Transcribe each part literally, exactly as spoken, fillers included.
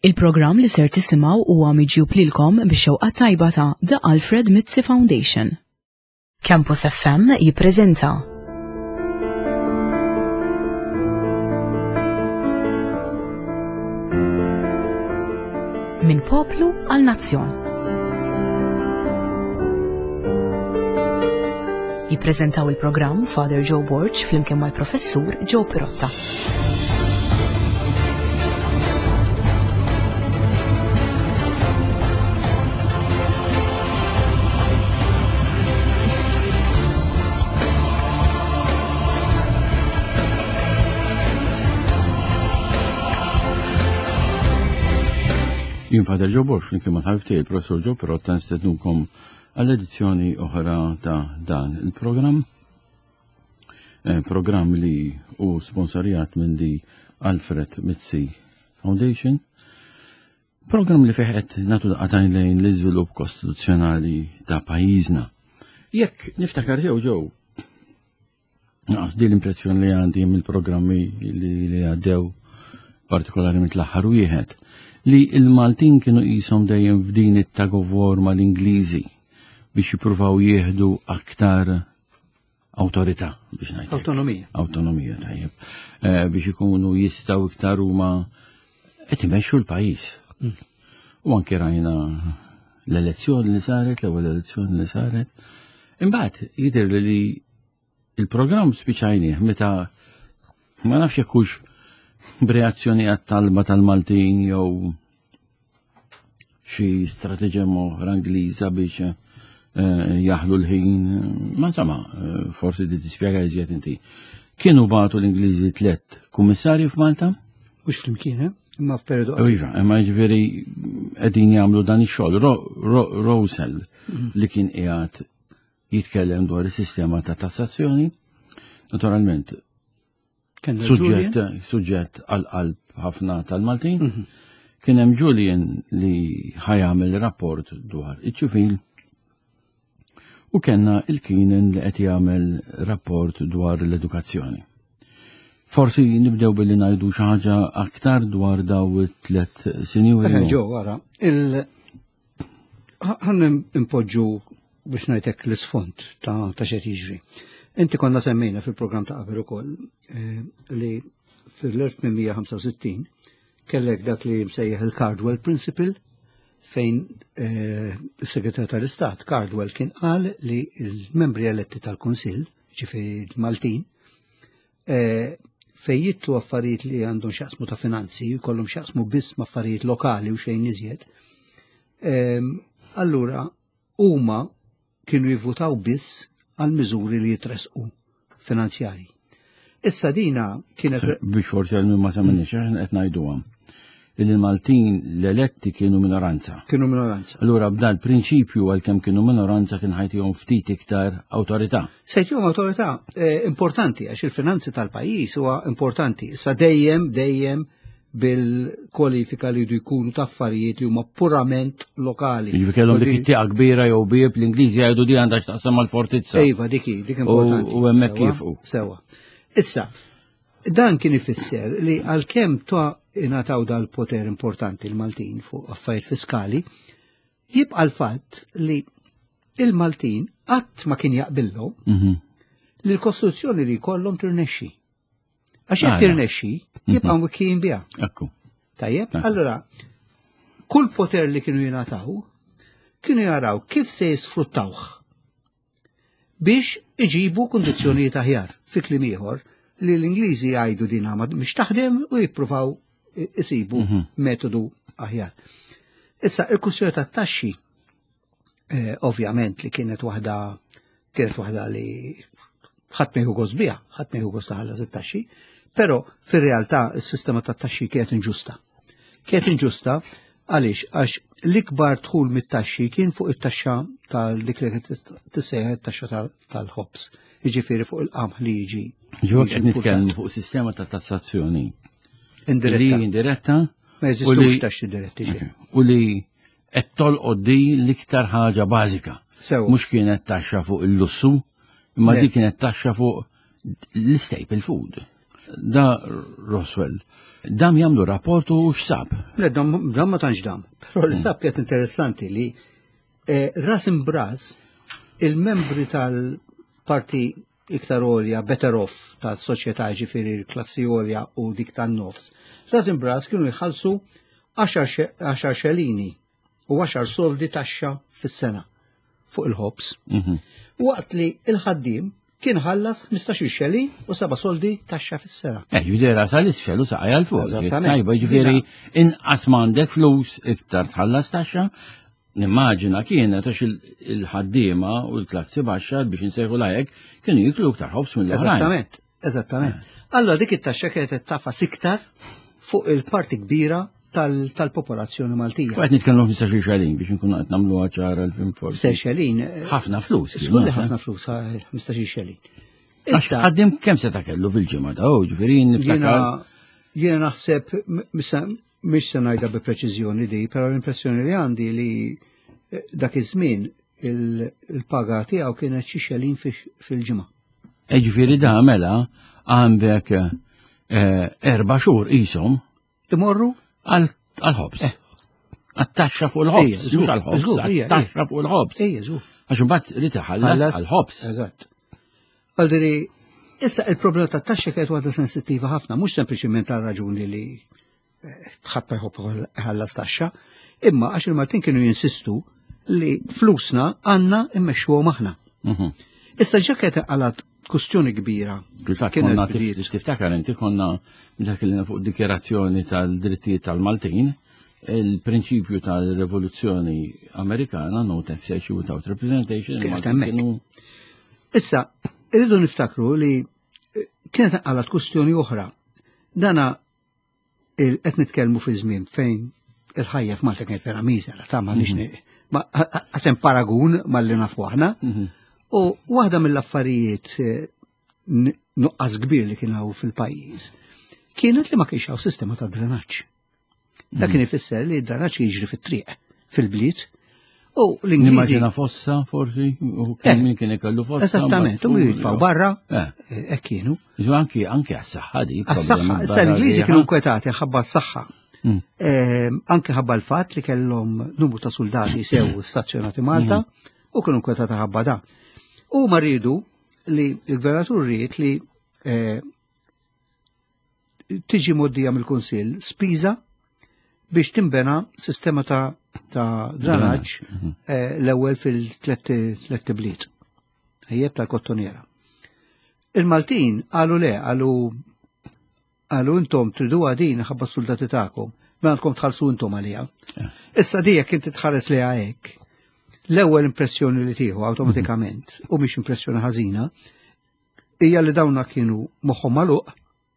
Il-programm li ser tisimgħu huwa miġjub lilkom bix-xewqa tajba ta' The Alfred Mizzi Foundation. Campus F M jippreżenta Min poplu għal nazzjon. Jippreżentaw il-programm Father Joe Borch flimkien mal-Professur Joe Pirotta. Jien Father Joe Borch flimkien mal-ħabibtiegħi il-Professur Joe Pirotta nistednukom għall-edizzjoni oħra ta' dan il-programm. Eh, programm li hu sponsorijat minn di Alfred Mizzi Foundation. Programm li fih qed nagħtu daqatajn lejn l-iżvilupp kostituzzjonali ta' pajjiżna. Jekk niftakar jew ġew naqas di l-impressjoni li għandi mill-programmi li li għaddew partikolarment l-aħħar wieħed li il-Maltin kienu qishom dejjem f'din it-tug of war mal-Ingliżi biex jippruvaw jieħdu aktar awtorità biex ngħid. Awtonomija. Awtonomija tajjeb. Eh, biex ikunu jistgħu iktar huma qed imexxu l-pajjiż. Mm. U anke rajna l-elezzjoni li saret, l-ewwel elezzjoni li saret. Imbagħad jidher li il-programm spiċajnieh meta ma nafx jekk hux b'reazzjoni għat-talba tal-Maltin jew xi strateġija oħra Ingliża biex jaħlu l-ħin, ma insomma, forsi di tispjega iżjed inti. Kienu bagħtu l-Ingliżi tliet kummissarji f'Malta? Mhux flimkien, imma f'perjodu qasir. Iva, imma jiġifieri qegħdin jagħmlu dan ix-xogħol. Rosell li kien qiegħed jitkellem dwar is-sistema ta' tassazzjoni, naturalment suġġett suġġett għal-qalb ħafna tal-Maltin. Kien hemm Julian li ħajamel rapport dwar iċ-ċivil u kellna il-Keenan li qed jagħmel rapport dwar l-edukazzjoni. Forsi nibdew billi ngħidu xi ħaġa aktar dwar daw it-tliet sinjuri. Ġew wara. Il ħan impoġġu biex ngħidlek l-isfond ta' ta' x'qed jiġri. Inti konna semmejna fil-programm ta' qabel ukoll li fil-elf-tminmija-ħamsa u sittin kellek dak li msejjaħ il-Cardwell Principle fejn is-Segretarju tal-Istat Cardwell kien qal li l-membri eletti tal-Kunsill, ġifieri Maltin, fejn jitlu affarijiet li għandhom x'jaqsmu ta' finanzi, jkollhom x'jaqsmu biss ma' affarijiet lokali u xejn iżjed. Allura huma kienu jivvutaw biss għal miżuri li jitresqu finanzjari. Issa dina kienet biex forsi għal ma semminix qed ngħiduhom. Il-Maltin l-eletti kienu minoranza. Kienu minoranza. Allura b'da l-prinċipju għalkemm kienu minoranza kien ħajtihom ftit iktar awtorità. Sejtihom awtorità importanti għax il-finanzi tal-pajjiż huwa importanti. Issa dejjem dejjem bil-kwalifika li jdu jkunu ta' affarijiet li huma purament lokali. Jiġifieri kellhom dik it-tieqa kbira jew bieb l-Ingliżi jgħidu di għandha x'taqsam mal-fortizza. Iva dik dik importanti. U hemmhekk kif hu. Sewa. Issa, dan kien ifisser li għalkemm ta' ingħataw dal-poter importanti l-Maltin fuq affarijiet fiskali, jibqa' l-fatt li il-Maltin qatt ma kien jaqbillhom li l-Kostituzzjoni li jkollhom tirnexxi. Għax jekk tirnexxi, jibqa' mwikkien biha. Ekku. Tajjeb, allura kull poter li kienu jingħataw kienu jaraw kif se jisfruttawh biex iġibu kundizzjonijiet aħjar fi kliem ieħor li l-Ingliżi jgħidu din mhix taħdem u jippruvaw isibu metodu aħjar. Issa il-kwistjoni tat-taxxi ovvjament li kienet waħda kienet waħda li ħadd ma jieħu gost biha, ħadd ma jieħu gost taħallas it-taxxi, però fir-realtà is-sistema tat-taxxi kienet inġusta. Kienet inġusta għaliex għax l-ikbar dħul mit-taxxi kien fuq it-taxxa tal-dik li tissejjaħ it-taxxa tal-ħobs, jiġifieri fuq il-qamħ li jiġi. Ġewwa qed nitkellmu fuq sistema ta' tassazzjoni. Indiretta. Li indiretta. Ma jeżistux taxxi diretti. U li qed tolqod di l-iktar ħaġa bażika. Sew. Mhux kienet taxxa fuq il-lussu, imma dik kienet taxxa fuq l-staple food. da Roswell. Dam jagħmlu rapportu x'sab. Le, dam ma tantx dam. Però li sab kienet interessanti li ras imbras il-membri tal-parti iktar olja, better off tal-soċjetà ġifieri l-klassi olja u dik tan-nofs. Ras imbras kienu jħallsu għaxar xelini u għaxar soldi taxxa fis-sena fuq il-ħobs. Waqt li il-ħaddim kien ħallas ħmistax xelin u seba' soldi taxxa fis-sena. Eh, ġifieri ras għall-isfel u saqajja l-fuq. Eżattament. Tajba, ġifieri inqas m'għandek flus iktar tħallas taxxa. Nimmaġina kienet għax il-ħaddiema u l-klassi baxxa biex insejħu lajek kienu jiklu iktar ħobs mill-oħrajn. Eżattament, eżattament. Allora dik it-taxxa kienet tafas iktar fuq il-parti kbira tal-popolazzjoni Maltija. Għet nitkellmu f'mistax xelin biex nkunu qed nagħmlu ċara l-film forsi. Se xelin. Ħafna flus. Skulli ħafna flus, mistax xelin. Għax ħaddim kemm seta' kellu fil-ġimgħa ta' ġifieri niftakar. Jiena naħseb mhix se ngħidha bi preċiżjoni di, però l-impressjoni li għandi li dak iż-żmien il-paga tiegħu kienet xi xelin fil-ġimgħa. E ġifieri da mela għandek erba' xhur qishom imorru għall-ħobs. Għat-taxxa fuq il-ħobs, mhux għall-ħobs, għat-taxxa fuq il-ħobs. Għax imbagħad rid iħallas għall-ħobs. Eżatt. Għaldiri, issa il-problema tat-taxxa kienet waħda sensittiva ħafna, mhux sempliċiment għal raġuni li tħatta jħobb ħallas taxxa, imma għax il-Maltin kienu jinsistu li flusna għandna immexxuhom aħna. Issa ġa kienet għalat kustjoni kbira. Fil-fatt konna tiftakar inti konna dak li fuq dikjerazzjoni tal-drittijiet tal-Maltin, il-prinċipju tal-Revoluzzjoni Amerikana, no taxation without representation. Issa, irridu niftakru li kienet għalat kustjoni oħra. Dana qed nitkellmu fi żmien fejn il-ħajja f'Malta kienet vera miżera, ta' ma nix għasem paragun mal-li nafu aħna. U waħda mill-affarijiet nuqqas kbir li kienu fil-pajjiż kienet li ma kienx hawn sistema ta' drenaġġ. Dak kien ifisser li d-drenaġġ jiġri fit-triq fil-bliet. U l-Ingliżi. Nimmaġina fossa forsi u kien min kien ikollu fossa. Eżattament, u jitfgħu barra hekk kienu. Anki anki għas-saħħa di. Għas-saħħa, issa l-Ingliżi kienu nkwetati ħabba s-saħħa. Anke ħabba l-fatt li kellhom numru ta' soldati sew stazzjonati Malta u kienu nkwetati ħabba da. U ma rridu li l-gvernatur rrid li tiġi moddija mill-Kunsill spiża biex timbena sistema ta' ta' dranaġġ l-ewwel fil-tlet bliet. Ejjeb tal-kottoniera. Il-Maltin qalu le, qalu qalu intom tridu għadin ħabba soldati tagħkom, ma għandkom tħallsu intom għalija. Issa dijek inti tħares li hekk. L-ewwel impressjoni li tieħu awtomatikament u mhix impressjoni ħażina hija li dawna kienu moħħhom magħluq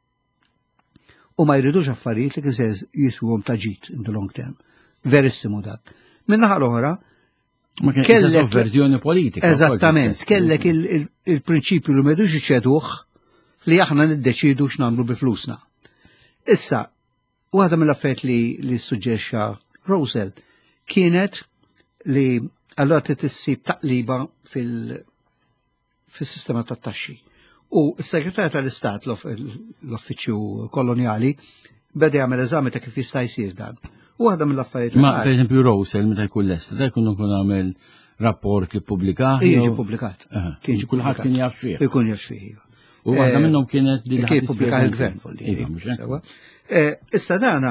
u ma jridux affarijiet li kien se jiswhom ta' ġid in the long term. Verissimu dak. Min-naħa l-oħra kellek verżjoni politika. Eżattament, kellek il-prinċipju li m'għedux iċeduh li aħna niddeċidu x'nagħmlu bi flusna. Issa, waħda mill-affarijiet li li suġġerxa Rosell kienet li allora tissib taqliba fil-sistema tat-taxxi. U s-Segretarju tal-Istat l-Uffiċċju Kolonjali beda jagħmel eżami ta' kif jista' jsir dan. U waħda mill-affarijiet Ma pereżempju Rosell meta jkun lest, da jkun ikun għamel rapport li ppubblikat. Jiġi pubblikat. Kien kulħadd kien jaf fih. Ikun jaf fih. U waħda minnhom kienet li kien pubblika il-Gvern fuq Issa dana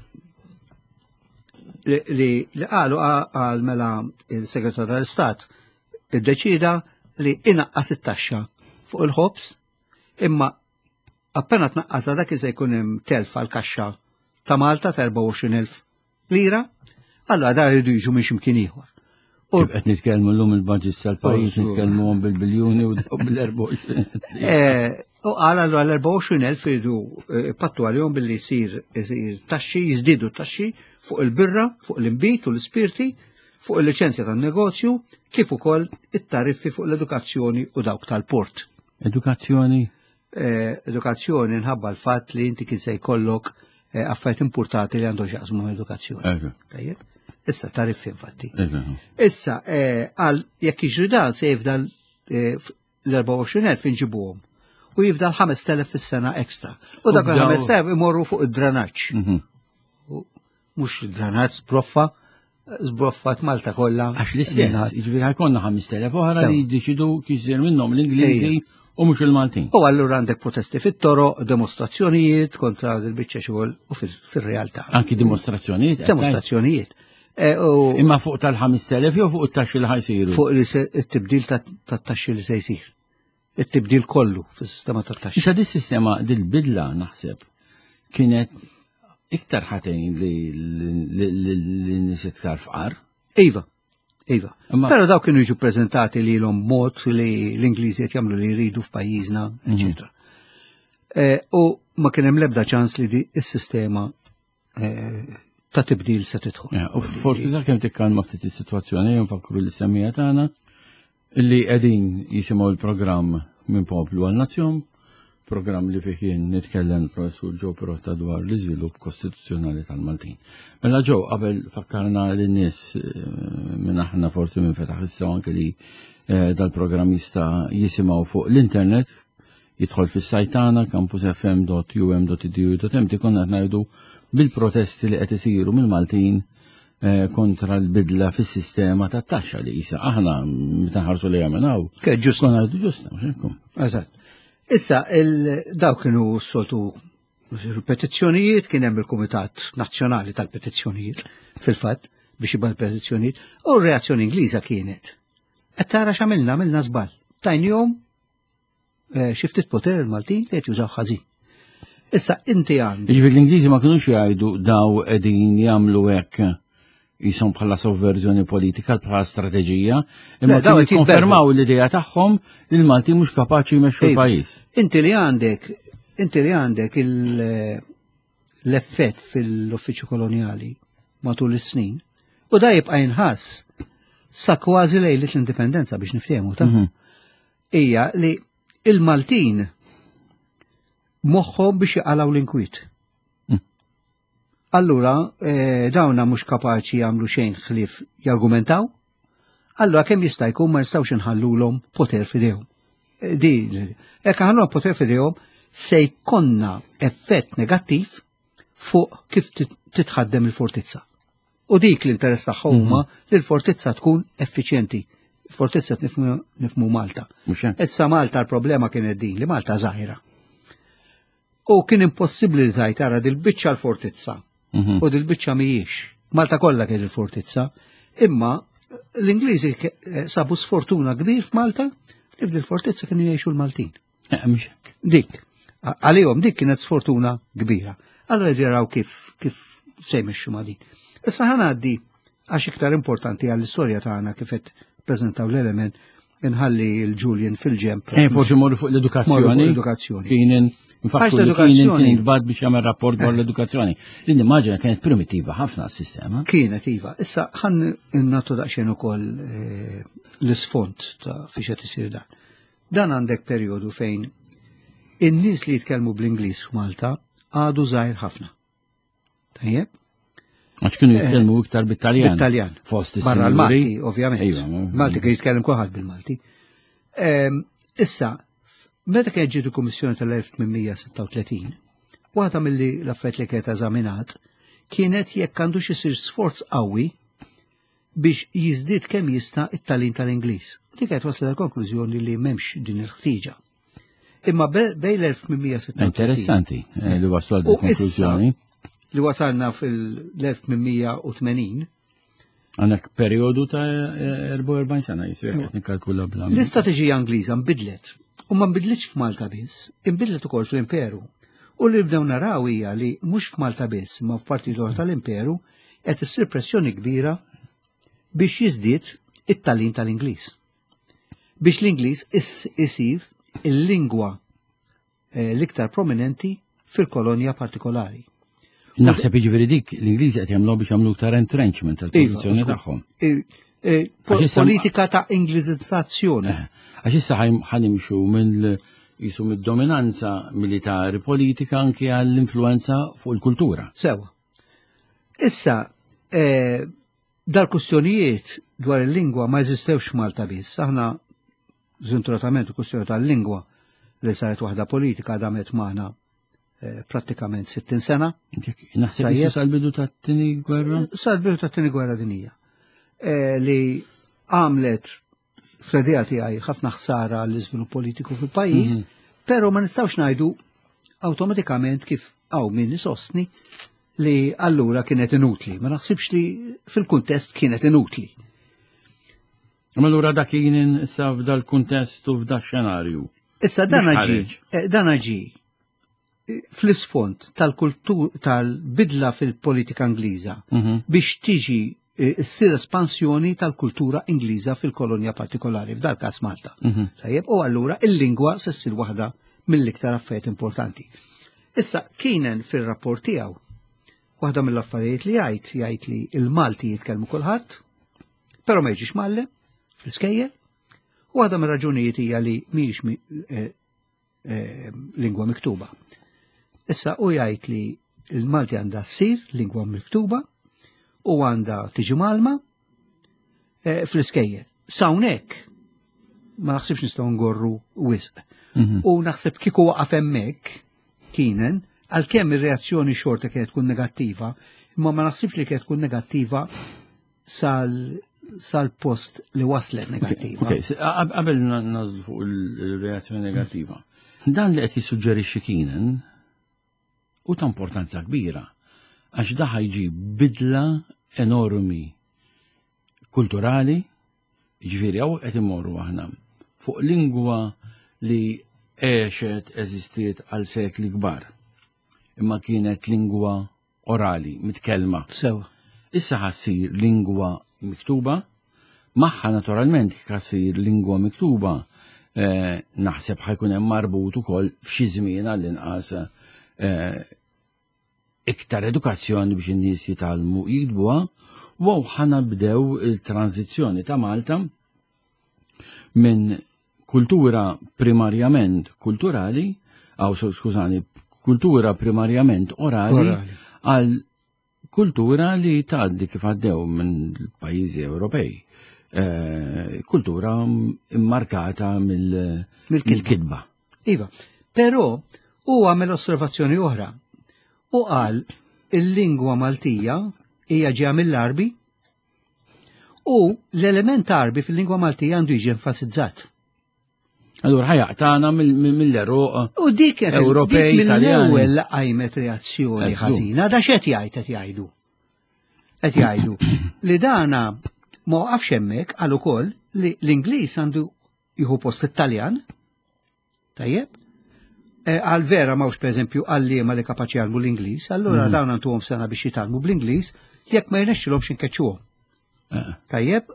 li qalu għal mela il-Segretarju tal-Istat iddeċida li inaqqas it-taxxa fuq il-ħobs imma appena tnaqqasha dak se jkun hemm telf għal kaxxa ta' Malta ta' erba' u għoxrin elf lira, allura da jridu jiġu minn x'imkien ieħor. Qed nitkellmu llum il-budget tal-pajjiż nitkellmuhom bil-biljuni u bil-erba' u għoxrin. U qal allura l-erba' u għoxrin elf iridu pattu għalihom billi jsir taxxi, jiżdiedu taxxi fuq il-birra, fuq l-imbit u l-ispirti, fuq il-liċenzja tan-negozju, kif ukoll it-tariffi fuq l-edukazzjoni u dawk tal-port. Edukazzjoni? Edukazzjoni nħabba l-fatt li inti kien se jkollok affarijiet importati li għandhom x'jaqsmu edukazzjoni. Issa tariffi infatti. Issa għal jekk jiġri dan se jifdal l-erba' u għoxrin elf inġibuhom. u jifdal ħames telef fis-sena ekstra. U dak il-ħames telef imorru fuq id-dranaġġ. Mhux id-dranaġġ sbroffa, sbroffat Malta kollha. Għax l-istess, jiġifieri ħajkonna ħames telef oħra li jiddeċidu kisir minnhom l-Ingliżi u mhux il-Maltin. U allura għandek protesti fit-toroq, demostrazzjonijiet kontra l-biċċa xogħol u fir-realtà. Anki dimostrazzjonijiet? Demostrazzjonijiet. Imma fuq tal-ħames telef jew fuq it-taxxi li ħajsiru? Fuq it-tibdil tat-taxxi li se jsir. It-tibdil kollu fis-sistema tat-taxxi. Issa dis-sistema dil-bidla naħseb kienet iktar ħatejn li nies iktar fqar. Iva, iva. Però daw kienu jiġu preżentati li l-hom mod li l-Ingliżi qed jagħmlu li jridu f'pajjiżna, eċetera. U ma kien hemm l-ebda ċans li di s-sistema ta' tibdil se tidħol. U forsi sakemm tikkalma ftit is-sitwazzjoni nfakru li semmija tagħna illi qegħdin jisimgħu l-programm minn poplu għal nazzjon, programm li fih jien nitkellem professur Ġew Pirotta dwar l-iżvilupp kostituzzjonali tal-Maltin. Mela ġew qabel fakkarna lin-nies minn aħna forsi minn fetaħ issa anke li dal-programm jista' jisimgħu fuq l-internet, jidħol fis-sajt tagħna campus f m dot u m dot e d u dot m tikun qed ngħidu bil-protesti li qed isiru mill-Maltin kontra l-bidla fis-sistema tat-taxxa li jisa aħna meta ħarsu li jagħmilhaw. Ġusta ngħidu ġusta mhux Eżatt. Issa daw kienu soltu petizzjonijiet, kien hemm il-Kumitat Nazzjonali tal-Petizzjonijiet fil-fatt biex jibgħal petizzjonijiet, u r-reazzjoni Ingliża kienet. Qed tara x'għamilna għamilna żball. Tajnihom xi ftit poter il-Maltin li qed jużaw ħażin. Issa inti għandi. Jiġifieri l-Ingliżi ma kinux jgħidu daw qegħdin jagħmlu hekk jisom bħala sovverżjoni politika bħala strateġija, imma kienu jikkonfermaw l-idea tagħhom li l-Malti mhux kapaċi jmexxu l-pajjiż. Inti li għandek inti li għandek l-effett fil-uffiċċju koloniali matul is-snin u da jibqa' jinħass sa kważi lejlet l-indipendenza biex niftehmu ta' hija li il-Maltin moħħhom biex jaqalaw l-inkwiet. Allura, dawna mhux kapaċi jagħmlu xejn ħlief jargumentaw, allura kemm jista' jkun ma jistgħux inħallulhom poter f'idejhom. Di, jekk ħallhom poter f'idejhom se jkollna effett negattiv fuq kif titħaddem il-fortizza. U dik l-interess tagħhom huma li l-fortizza tkun effiċjenti. Il-fortizza nifhmu Malta. Issa Malta l-problema kienet din li Malta żgħira. U kien impossibbli li tajt ara dil-biċċa l-fortizza. U dil-biċċa mhijiex. Malta kollha kien il-fortizza, imma l-Ingliżi sabu sfortuna kbir f'Malta li f'dil-fortizza kienu jgħixu l-Maltin. Dik. Għalihom dik kienet sfortuna kbira. Allora jaraw kif kif se jmexxu ma' din. Issa ħanaddi għax iktar importanti għall-istorja tagħna kif qed preżentaw l-element inħalli l-Julian fil-ġemp. Forsi morru fuq l-edukazzjoni. Kien Infakku li kien intbad biex jagħmel rapport dwar l-edukazzjoni. L-immaġina kienet primitiva ħafna s-sistema. Kienet iva. Issa ħan innatu daqsxejn ukoll l-isfond ta' fiex qed isir dan. Dan għandek perjodu fejn in-nies li jitkellmu bl-Ingliż f'Malta għadu żgħir ħafna. Tajjeb? Għax kienu jitkellmu iktar bit-Taljan. Bit-Taljan. Fost barra l-Malti, ovvjament. Malti kien jitkellem kulħadd bil-Malti. Issa meta kien ġiet il-Kummissjoni tal-elf tminmija sitta u tletin, waħda milli l-affett li kienet eżaminat kienet jekk għandux isir sforz qawwi biex jiżdied kemm jista' it-tagħlim tal-Ingliż. U dik qed waslet għall-konklużjoni li m'hemmx din il-ħtieġa. Imma bejn l-elf tminmija sitta u tletin. Interessanti li waslu għal konklużjoni. Li wasalna fil-elf tminmija u tmenin. Għandek perjodu ta' erba' u erbgħin sena jisir qed nikkalkula bla. L-istrateġija Ingliża nbidlet. U ma nbidlitx f'Malta biss, inbidlet ukoll fl-Imperu. U li bdew naraw hija li mhux f'Malta biss, ma f'partit oħra tal-Imperu qed issir pressjoni kbira biex jiżdied it-tagħlim tal-Ingliż. Biex l-Ingliż isir il-lingwa l-iktar prominenti fil-kolonja partikolari. Naħseb jiġifieri dik l-Ingliżi qed jagħmlu biex jagħmlu iktar entrenchment tal-pożizzjoni tagħhom. Politika ta' Ingliżizzazzjoni. Għax issa ħanimxu minn jisu mid-dominanza militari politika anke għall-influenza fuq il-kultura. Sewa. Issa, dal-kustjonijiet dwar il-lingwa ma jeżistewx Malta biss. Aħna żinturatament il-kustjoni tal-lingwa li saret waħda politika damet magħna prattikament sittin sena. Naħseb jissu sal-bidu tat-tieni gwerra? Sal-bidu tat-tieni gwerra dinija. Li għamlet fl-idea tiegħi ħafna ħsara l-iżvilupp politiku fil-pajjiż, però ma nistgħux ngħidu awtomatikament kif hawn min isostni li allura kienet inutli. Ma naħsibx li fil-kuntest kienet inutli. Ma allura dak kien issa f'dal kuntest u f'dak xenarju. Issa dan ġi, dan ġi fl-isfond tal-kultur tal-bidla fil-politika Ingliża biex tiġi ssir espansjoni tal-kultura Ingliża fil-kolonja partikolari, f'dal każ Malta. Tajjeb, u allura il-lingwa se ssir waħda mill-iktar affarijiet importanti. Issa kienen fir-rapport tiegħu waħda mill-affarijiet li jgħid jgħid li l-Malti jitkellmu kulħadd, però ma jiġix mallem fl-iskejjel, u waħda mir-raġunijiet hija li mhijiex lingwa miktuba. Issa u jgħid li l-Malti għandha ssir lingwa miktuba u għandha tiġi malma fl-iskejjel. Sa hawnhekk ma naħsibx nistgħu ngorru wisq. U naħseb kieku waqaf hemmhekk kienen għalkemm ir-reazzjoni xorta kienet tkun negattiva, imma ma naħsibx li kienet tkun negattiva sal-post li waslet negattiva. Qabel nażlu fuq il-reazzjoni negattiva. Dan li qed jissuġġerixxi kienen u ta' importanza kbira, għax daħ jġib bidla enormi kulturali, ġifieri hawn qed immorru aħna fuq lingwa li għexet eżistiet għal sekli kbar, imma kienet lingwa orali, mitkellma. Sewa. Issa ħassir lingwa miktuba, magħha naturalment ħassir lingwa miktuba naħseb ħajkun hemm marbut ukoll f'xi żmien għall-inqas iktar edukazzjoni biex in-nies jitgħallmu jikdbuha, u ħana bdew il-tranzizzjoni ta' Malta minn kultura primarjament kulturali, aw skużani, kultura primarjament orali, għal kultura li tgħaddi kif għaddew minn pajjiżi Ewropej. Kultura immarkata mill-kidba. Iva, però u għamel osservazzjoni oħra u qal il-lingwa Maltija hija ġeja mill-Arbi u l-element Arbi fil-lingwa Maltija għandu jiġi enfasizzat. Allura ħajaqtana mill-eruq u dik Ewropej mill-ewwel qajmet reazzjoni ħażina, da x'qed jgħid qed jgħidu. Qed jgħidu li dana ma waqafx hemmhekk qal ukoll li l-Ingliż għandu jieħu post it-Taljan. Tajjeb? Għal vera mawx pereżempju għalliema li kapaċi jgħalmu l-Ingliż, allura dawn għandhom sena biex jitgħallmu bl-Ingliż jekk ma jnexxilhomx inkeċċuhom. Tajjeb?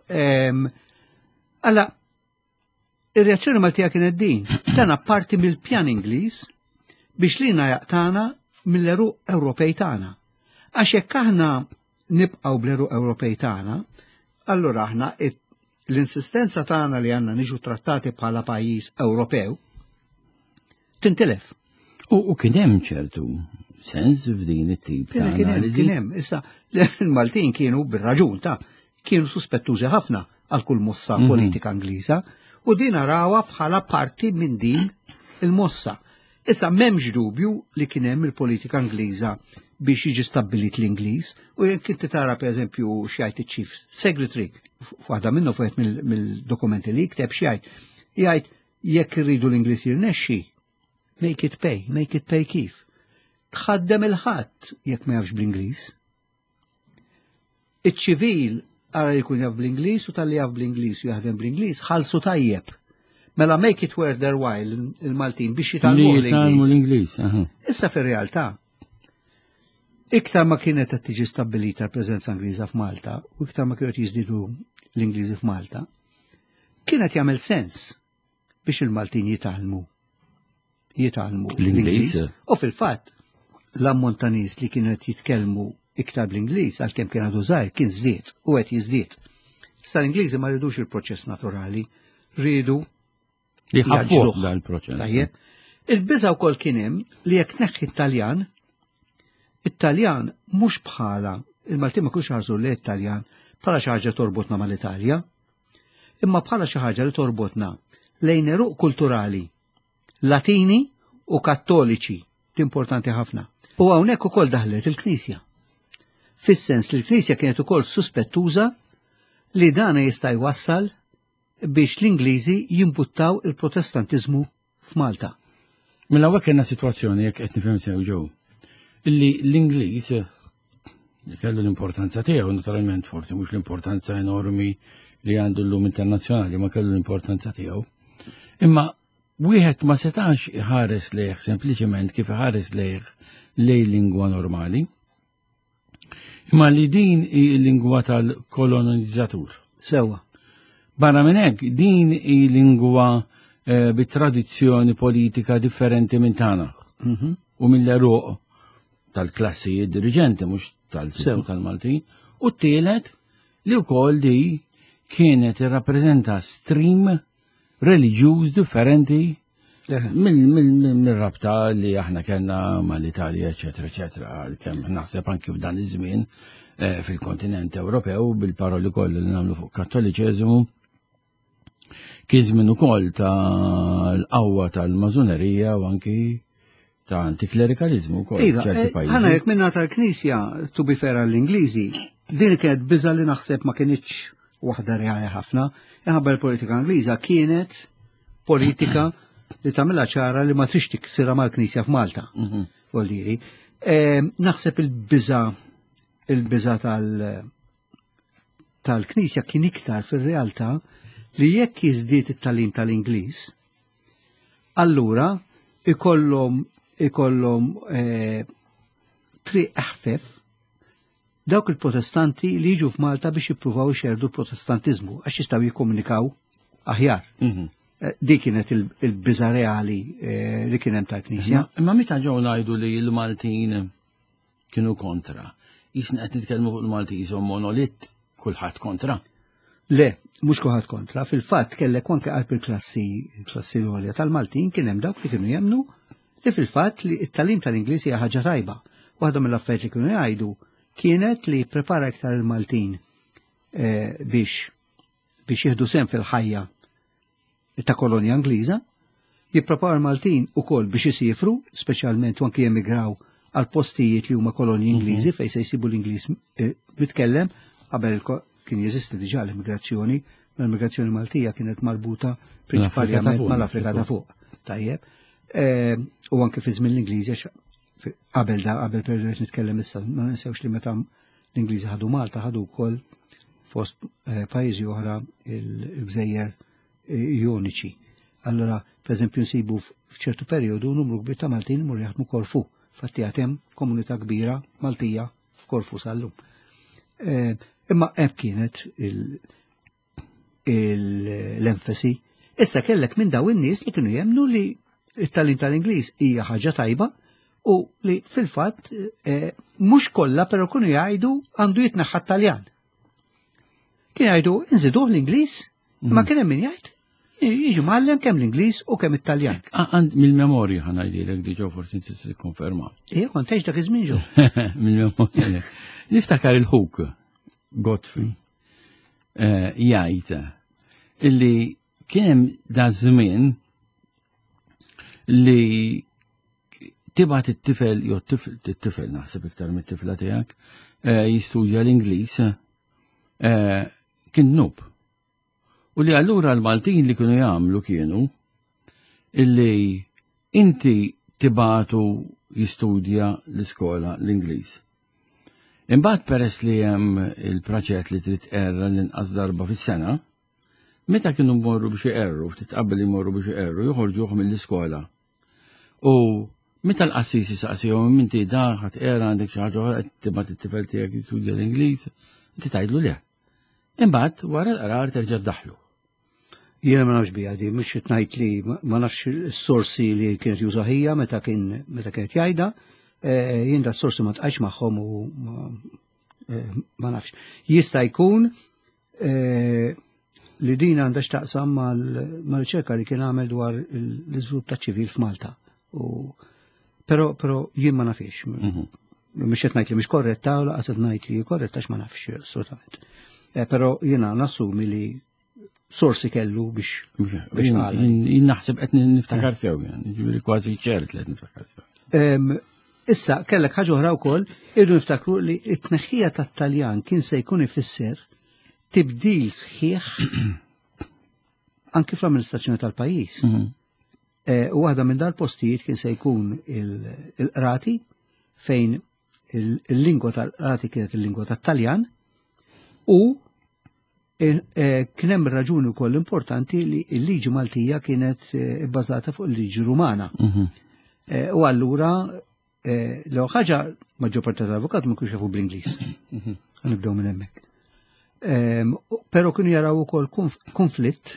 Alla ir-reazzjoni Maltija kienet din, tana parti mill-pjan Ingliż biex lina jaqtana mill-eruq Ewropej tagħna. Għax jekk aħna nibqgħu bl-eruq Ewropej tagħna, allura aħna l-insistenza tagħna li għandna niġu trattati bħala pajjiż Ewropew tintilef. U kien hemm ċertu sens f'din it-tip ta' analiżi. Kien hemm, issa l-Maltin kienu bir-raġun ta' kienu suspettużi ħafna għal kull mossa politika Ingliża u din arawha bħala parti minn din il-mossa. Issa m'hemmx dubju li kien hemm il-politika Ingliża biex jiġi stabbilit l-Ingliż u jekk inti tara pereżempju x'jgħid iċ-Chief Secretary f'waħda minnu fuq mill-dokumenti li jikteb x'jgħid jgħid jekk irridu l-Ingliż jirnexxi make it pay, make it pay kif. Tħaddem il-ħadd jekk ma jafx bl-Ingliż. Iċ-ċivil ara jkun jaf bl-Ingliż u tal-li jaf bl-Ingliż u jaħdem bl-Ingliż ħalsu tajjeb. Mela make it worth their while il-Maltin biex jitgħallmu l-Ingliż. Issa fir-realtà iktar ma kienet qed tiġi stabbilita l-preżenza Ingliża f'Malta u iktar ma kienu jiżdiedu l-Ingliżi f'Malta, kienet jagħmel sens biex il-Maltin jitgħallmu jitgħallmu l-Ingliż. U fil-fatt l-ammont ta' nies li kienet jitkellmu iktar bl-Ingliż għalkemm kien għadu żgħir kien żdied u qed jiżdied. Issa l-Ingliżi ma rridux il-proċess naturali, rridu li ħaffuh dal-proċess. Tajjeb. Il-biża wkoll kien hemm li jekk tneħħi t-Taljan it-Taljan mhux bħala, il-Maltin ma kienux ħarsu li t-Taljan bħala xi ħaġa torbotna mal-Italja, imma bħala xi ħaġa li torbotna lejn eruq kulturali Latini u Kattoliċi, importanti ħafna. U hawnhekk ukoll daħlet il-Knisja. Fis-sens li l-Knisja kienet ukoll suspettuża li dan jista' jwassal biex l-Ingliżi jimbuttaw il-Protestantizmu f'Malta. Mela hawnhekk kellna sitwazzjoni jekk qed nifhem sew ġew. Illi l-Ingliż kellu l-importanza tiegħu, naturalment forsi mhux l-importanza enormi li għandu llum internazzjonali, ma kellu l-importanza tiegħu. Imma wieħed ma setax ħares lejh sempliċement kif ħares lejh lej lingwa normali, imma li din hi lingwa tal-kolonizzatur. Sewwa. Barra minn hekk din hi lingwa eh, bit-tradizzjoni politika differenti minn tagħna. Mhm. U mill-eruq tal-klassi dirigenti mhux tal-Sew tal-Malti, u t-tielet li wkoll di kienet irrappreżenta stream reliġjuż differenti mill-rabta li aħna kellna mal-Italja, eċetera, eċetera, kemm naħseb anki f'dan iż-żmien fil-kontinent Ewropew bil-paroli kollha li nagħmlu fuq Kattoliċeżmu kien żmien ukoll tal-qawwa tal-Mażunerija u anki ta' antiklerikalizmu wkoll f'ċerti pajjiżi. Ħana jekk minna tal-Knisja tu bifera l-Ingliżi, din kienet biża li naħseb ma kienitx waħda reali ħafna, inħabba l-politika Ingliża kienet politika li tagħmilha ċara li ma trix tiksirha mal-Knisja f'Malta. Voldiri. Naħseb il-biża il-biża tal-Knisja kien iktar fir-realtà li jekk jiżdied it-tagħlim tal-Ingliż, allura ikollhom ikollhom triq eħfef dawk il-protestanti li jiġu f'Malta biex jippruvaw ixerdu l-protestantizmu għax jistgħu jikkomunikaw aħjar. Di kienet il-biża reali li kien hemm tal-Knisja. Imma meta ġew ngħidu li l-Maltin kienu kontra, jisna qed nitkellmu fuq il-Malti jisom monolit kulħadd kontra. Le, mhux kulħadd kontra, fil-fatt kellek anke qalb il-klassi klassi għolja tal-Maltin kien hemm dawk li kienu jemnu li fil-fatt li t-tagħlim tal-Ingliż hija ħaġa tajba. Waħda mill-affarijiet li kienu jgħidu kienet li prepara iktar il-Maltin biex biex jieħdu sehem fil-ħajja ta' kolonja Ingliża, jipprepara l-Maltin ukoll biex isifru, speċjalment anke jemigraw għal postijiet li huma kolonji Ingliżi fejn se jsibu l-Ingliż bitkellem qabel kien jeżisti diġà l-immigrazzjoni, l-immigrazzjoni Maltija kienet marbuta prinċipalment mal-Afrika ta' fuq. Tajjeb. U anke fi żmien l-Ingliżi qabel da qabel perjodu qed nitkellem issa ma ninsewx li meta l-Ingliżi ħadu Malta ħadu wkoll fost pajjiżi oħra il-Gżejjer Joniċi. Allora, pereżempju nsibu f'ċertu perjodu numru kbir ta' Maltin imur jaħdmu Korfu. Fatti hemm komunità kbira Maltija f'Korfu sal-lum. Imma hemm kienet l-enfasi. Issa kellek minn daw in-nies li kienu jemnu li it-tagħlim tal-Ingliż hija ħaġa tajba u li fil-fatt mhux kollha però kienu jgħidu għandu jitneħħa Taljan. Kien jgħidu inżiduh l-Ingliż, imma kien hemm min jgħid jiġu mgħallem kemm l-Ingliż u kemm it-Taljan. Għand mill-memorja ħanajdilek diġà forsi inti tikkonferma. Ija kont tgħix dak iż-żmien ġew. Mill-memorja. Niftakar il-Hook Godfrey jgħid illi kien hemm da żmien li tibgħat it-tifel jew it-tifel naħseb iktar mit-tifla tiegħek jistudja l-Ingliż kien nub. U li allura l-Maltin li kienu jagħmlu kienu illi inti tibgħatu jistudja l-iskola l-Ingliż. Imbagħad peress li hemm il-proġett li trid erra l-inqas darba fis-sena, meta kienu mmorru biex iqerru, ftit qabel imorru biex iqerru, joħorġuh mill-iskola. U meta l-qassisi saqsihom inti daħat era għandek xi ħaġa oħra qed tibgħat it-tifel tiegħek jistudja l-Ingliż, inti tgħidlu le. Imbagħad wara l-qrar terġa' ddaħħlu. Jiena ma nafx biha di, mhux qed ngħid li ma nafx is-sorsi li kienet juża ħija meta kien meta kienet jgħidha, jien da s-sorsi ma tqajx magħhom u ma nafx. Jista' jkun li din għandha x'taqsam mal-riċerka li kien għamel dwar l-iżvilupp taċ-ċivil f'Malta. Però però jien ma nafx. Mhux qed ngħid li mhix korretta u laqas qed ngħid li korretta x'ma nafx assolutament. Però jiena nassumi li sorsi kellu biex biex għala. Jien naħseb qed niftakar sew, yani, ġifieri kważi ċert li qed niftakar sew. Issa, kellek ħaġa oħra wkoll, irdu niftakru li t-tneħħija tat-Taljan kien se jkun ifisser tibdil sħiħ anki fl-amministrazzjoni tal-pajjiż. U waħda minn dal-postijiet kien se jkun il-qrati fejn il-lingwa tal-qrati kienet il-lingwa tat-Taljan u kien hemm raġuni wkoll importanti li l-liġi Maltija kienet bbażata fuq il-liġi Rumana. U allura l ħaġa maġġor parti tal-avukat ma kienx jafu bl-Ingliż. Nibdew minn hemmhekk. Però kienu jaraw ukoll konflitt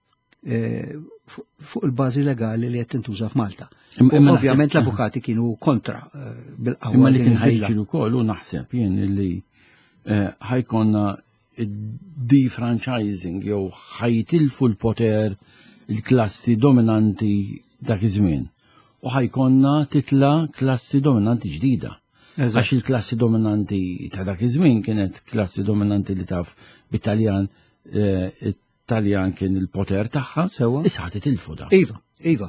fuq il-bażi legali li qed tintuża f'Malta. Ovvjament l-avukati kienu kontra bil-qawwa. Imma li kien ħajġiel ukoll u naħseb jien li ħajkonna defranchising jew ħajtilfu l-poter il-klassi dominanti dak iż-żmien. U ħajkonna titla klassi dominanti ġdida. Għax il-klassi dominanti ta' dak iż-żmien kienet klassi dominanti li taf bit-Taljan, it-Taljan kien il-poter tagħha, issa ħadd itilfu da. Iva, iva.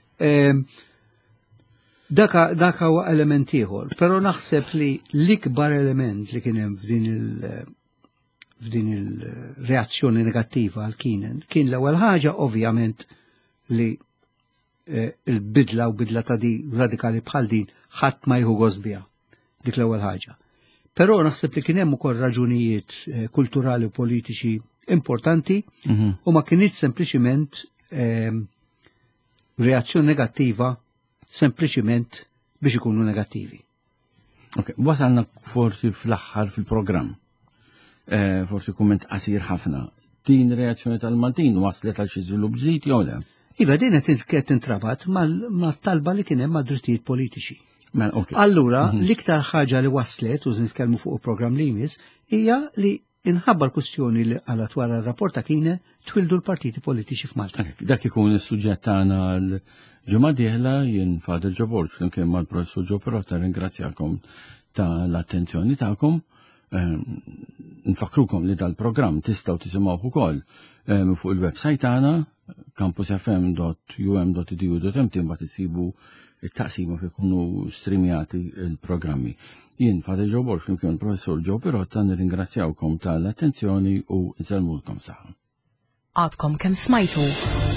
Dak huwa element ieħor, però naħseb li l-ikbar element li kien hemm f'din il- f'din il-reazzjoni negattiva għal Keenan kien l-ewwel ħaġa ovvjament li il-bidla u bidla ta' di radikali bħal din ħadd ma jieħu gost biha. Dik l-ewwel ħaġa. Però naħseb li kien hemm ukoll raġunijiet kulturali u politiċi importanti u ma kienx sempliċiment reazzjoni negattiva sempliċiment biex ikunu negattivi. Ok, wasalna forsi fl-aħħar fil-programm. Forsi kumment qasir ħafna. Din reazzjoni tal-Maltin waslet għal xi żvilupp ġdid jew le? Iva, din qed intrabat mat-talba li kien hemm mad-drittijiet politiċi. Allura, l-iktar ħaġa li waslet, u nitkellmu fuq il-programm li jmiss, hija li inħabba l-kwistjoni li għalat wara r-rapport ta' Keenan twildu l-partiti politiċi f'Malta. Dak ikun is-suġġett tagħna l-ġimgħa dieħla jien Father Joe Borg flimkien mal-Professur Joe Pirotta ringrazzjakom tal-attenzjoni tagħkom. Nfakrukom li dal-programm tistgħu tisimgħuh ukoll fuq il-website tagħna campus f m dot u m dot e d u dot m t mbagħad isibu it-taqsima fi jkunu streamjati il-programmi. Jien Father Joe Borg flimkien il-Professur Joe Pirotta nirringrazzjawkom tal-attenzjoni u nselmulkom saħħa. Għadkom kemm smajtu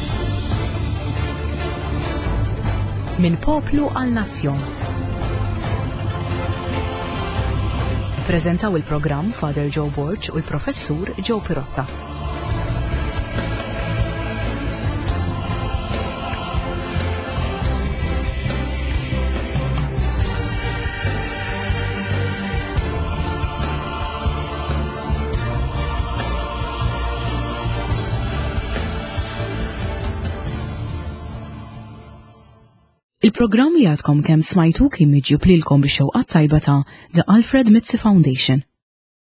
minn poplu għal nazzjon. Prezentaw il-programm Father Joe Borg u l-Professur Joe Pirotta. Il-programm li għadkom kemm smajtu kien miġjub lilkom bix-xewqat tajba ta' The Alfred Mitzi Foundation.